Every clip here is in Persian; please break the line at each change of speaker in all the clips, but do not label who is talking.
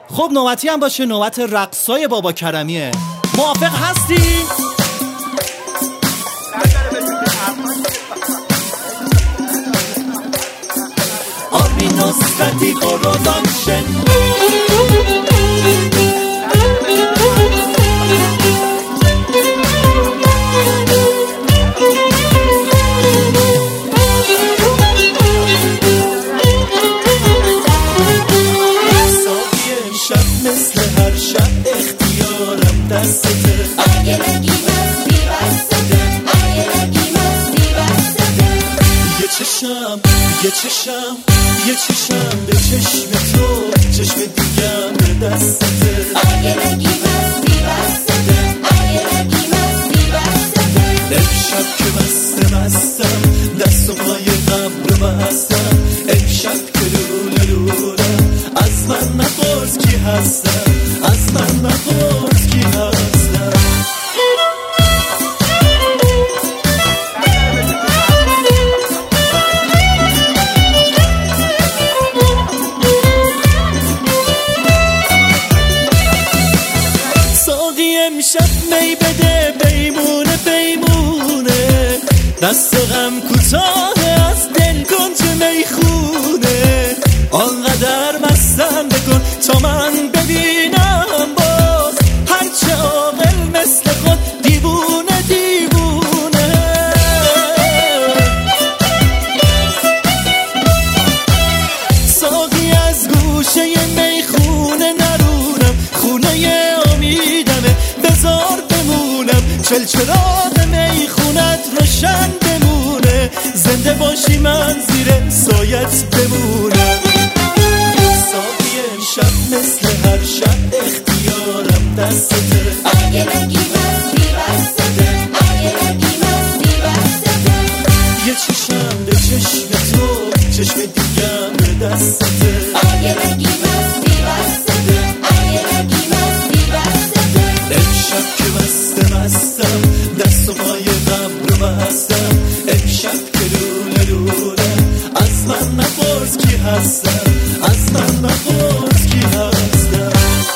خب نوبتی هم باشه، نوبت رقصای بابا کرمیه. موافق هستی؟ آرمین نصرتی پروداکشن.
مثل هر شب اختیارم دستته، اگه نگی مستی بستته، اگه نگی مستی بستته. یه چشم به چشم تو، چشم دیگم به دستته، اگه نگی مستی بستته، اگه نگی مستی بستته. امشب که مستم دست و پای غم رو بستم، امشب که لولم از من نپرس کی هستم، از من نپرس کی هستم. ساقی امشب می بده، بیمونه بیمونه، دست غم کوتاه از دل کن چه میخونه. آنقدر مستم بکن تا من ببینم باز، هرچه عاقل مثل خود دیوونه دیوونه. ساقی از گوشه میخونه نرونم، خونه امیدمه بذار بمونم، چلچراغ میخونت روشن بمونه، زنده باشی من زیر سایت بمونم. شب مثل هر شب اختیارم دستته، اگه نگی مستی بستته، اگه نگی مستی بستته. یه چشم به چشم تو، چشم دیگم به دستته، اگه نگی مستی بستته، اگه نگی مستی بستته. امشب که مستم دست و پای غم رو بستم، امشب که لولم از من نپرس کی هستم، از من نپرس کی هستم.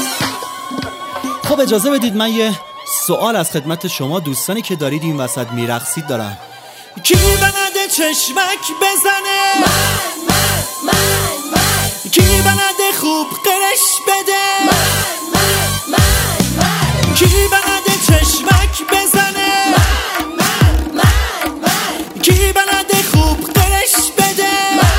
خب اجازه بدید من یه سوال از خدمت شما دوستانی که دارید این وسط میرقصید دارم.
کی بنده چشمک بزنه؟ من کی بنده خوب قرش بده؟ من کی بنده چشمک بزنه؟ من کی بنده خوب قرش بده؟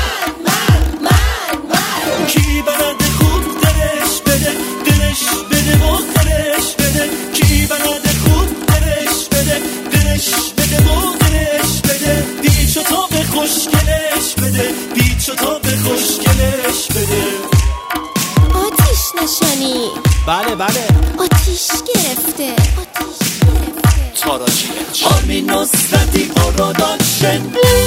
من کی بنده خوب قرش بده، قرش بده و قرش بده. کی بنده خوب قرش بده، قرش بده و قرش بده. پیچ و تاب خوشگلش بده، پیچ و تاب خوشگلش بده.
آتیش نشانی.
بله
آتیش گرفته.
تاراجی
آرمین نصرتی پروداکشن.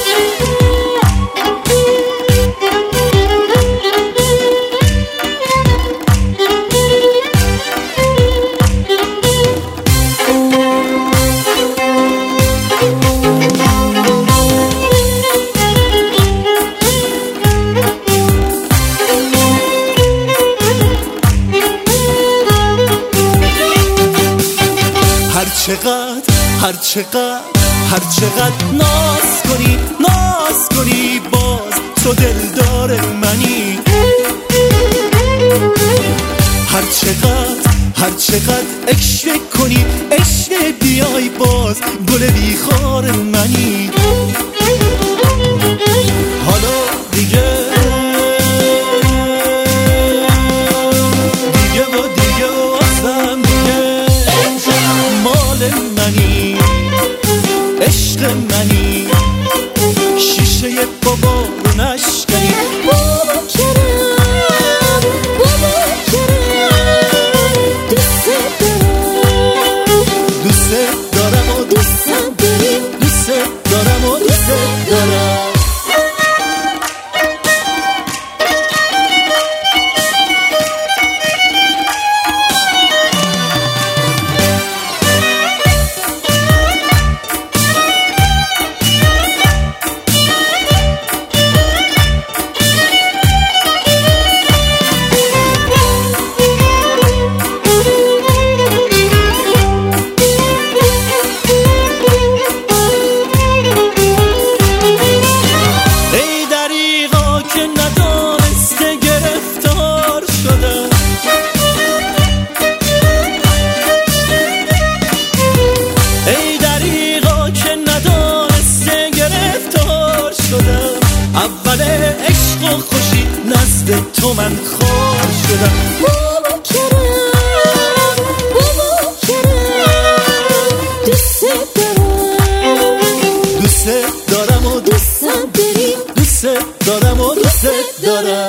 هر چقدر ناز کنی باز تو دلدار منی. هر چقدر عشق کنی عشق بیای باز گل بیخار منی. حالا دیگه بازم دیگه مال منی، عشق منی. شیشه بابا رو نشکنی.
بابا کرم
دوست دارم و دوست دارم من خار شدم.
بابا کرم دوست دارم،
دوست دارم و دوست
داریم،
دوست دارم و دوست دارم.